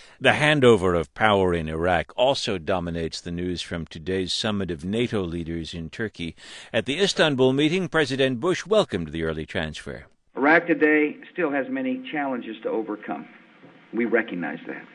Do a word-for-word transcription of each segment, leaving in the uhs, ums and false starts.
The handover of power in Iraq also dominates the news from today's summit of NATO leaders in Turkey. At the Istanbul meeting, President Bush welcomed the early transfer. Iraq today still has many challenges to overcome. We recognize that.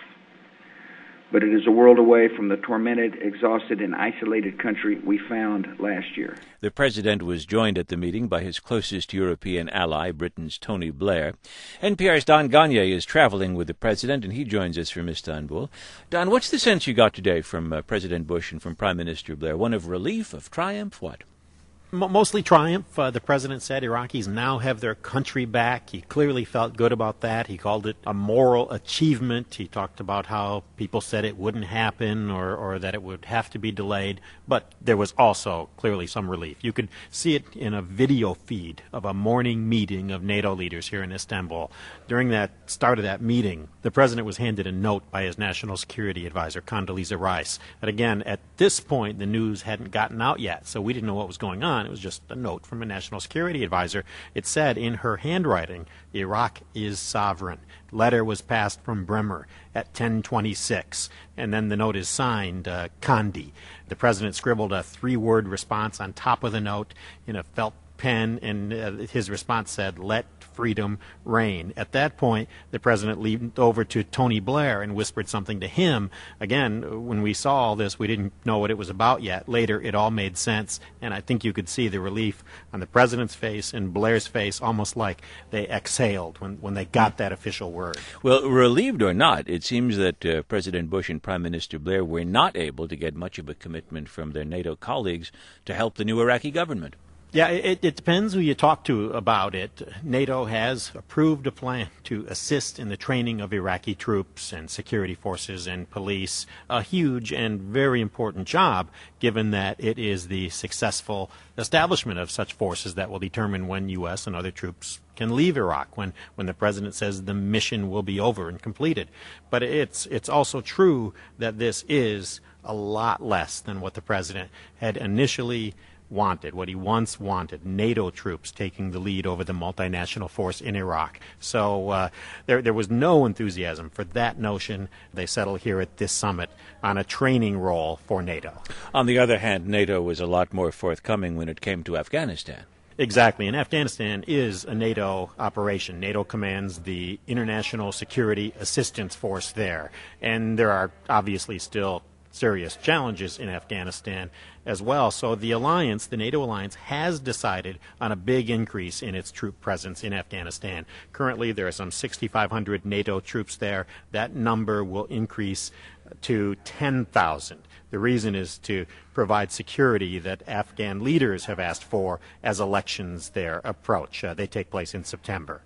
But it is a world away from the tormented, exhausted, and isolated country we found last year. The president was joined at the meeting by his closest European ally, Britain's Tony Blair. N P R's Don Gagné is traveling with the president, and he joins us from Istanbul. Don, what's the sense you got today from uh, President Bush and from Prime Minister Blair? One of relief, of triumph, what? Mostly triumph. Uh, the president said Iraqis now have their country back. He clearly felt good about that. He called it a moral achievement. He talked about how people said it wouldn't happen or, or that it would have to be delayed. But there was also clearly some relief. You could see it in a video feed of a morning meeting of NATO leaders here in Istanbul. During that start of that meeting, the president was handed a note by his national security advisor, Condoleezza Rice. And again, at this point, the news hadn't gotten out yet, so we didn't know what was going on. It was just a note from a national security advisor. It said in her handwriting, Iraq is sovereign. Letter was passed from Bremer at ten twenty-six, and then the note is signed, uh, Condi. The president scribbled a three-word response on top of the note in a felt pen, and uh, his response said, let freedom reign. At that point, the president leaned over to Tony Blair and whispered something to him. Again, when we saw all this, we didn't know what it was about yet. Later, it all made sense, and I think you could see the relief on the president's face and Blair's face, almost like they exhaled when, when they got that official word. Well, relieved or not, it seems that uh, President Bush and Prime Minister Blair were not able to get much of a commitment from their NATO colleagues to help the new Iraqi government. Yeah, it, it depends who you talk to about it. NATO has approved a plan to assist in the training of Iraqi troops and security forces and police, a huge and very important job, given that it is the successful establishment of such forces that will determine when U S and other troops can leave Iraq, when, when the president says the mission will be over and completed. But it's, it's also true that this is a lot less than what the president had initially wanted, what he once wanted, NATO troops taking the lead over the multinational force in Iraq. So uh, there, there was no enthusiasm for that notion. They settled here at this summit on a training role for NATO. On the other hand, NATO was a lot more forthcoming when it came to Afghanistan. Exactly, and Afghanistan is a NATO operation. NATO commands the International Security Assistance Force there, and there are obviously still serious challenges in Afghanistan as well. So the alliance, the NATO alliance, has decided on a big increase in its troop presence in Afghanistan. Currently, there are some sixty-five hundred NATO troops there. That number will increase to ten thousand. The reason is to provide security that Afghan leaders have asked for as elections there approach. Uh, they take place in September.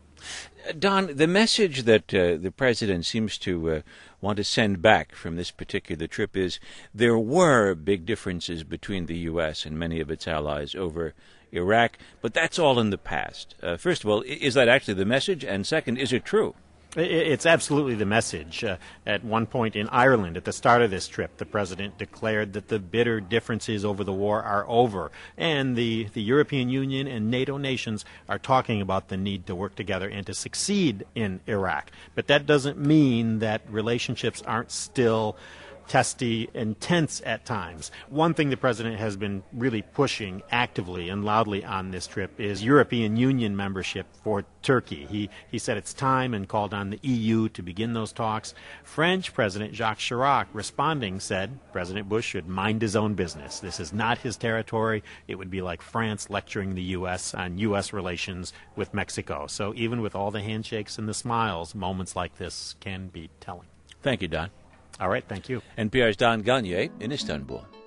Don, the message that uh, the president seems to uh, want to send back from this particular trip is there were big differences between the U S and many of its allies over Iraq, but that's all in the past. Uh, first of all, is that actually the message? And second, is it true? It's absolutely the message. Uh, at one point in Ireland, at the start of this trip, the president declared that the bitter differences over the war are over, and the, the European Union and NATO nations are talking about the need to work together and to succeed in Iraq. But that doesn't mean that relationships aren't still testy and tense at times. One thing the president has been really pushing actively and loudly on this trip is European Union membership for Turkey. He, he said it's time and called on the E U to begin those talks. French President Jacques Chirac, responding, said President Bush should mind his own business. This is not his territory. It would be like France lecturing the U S on U S relations with Mexico. So even with all the handshakes and the smiles, moments like this can be telling. Thank you, Don. All right, thank you. N P R's Don Gagné in Istanbul.